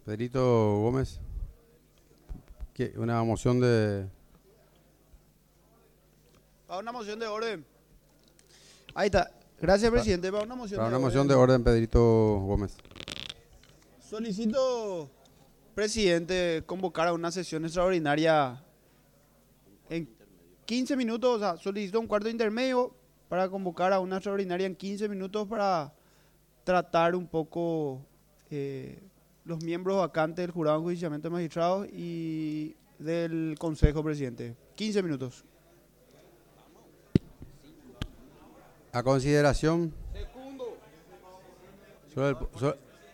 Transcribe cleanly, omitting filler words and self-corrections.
Pedrito Gómez, una moción de... Para una moción de orden. Ahí está. Gracias, presidente. Para una moción Para de una orden. moción de orden, Pedrito Gómez. Solicito, presidente, convocar a una sesión extraordinaria en 15 minutos. O sea, solicito un cuarto de intermedio para convocar a una extraordinaria en 15 minutos para tratar un poco los miembros vacantes del jurado de enjuiciamiento de magistrados y del consejo, presidente. 15 minutos. A consideración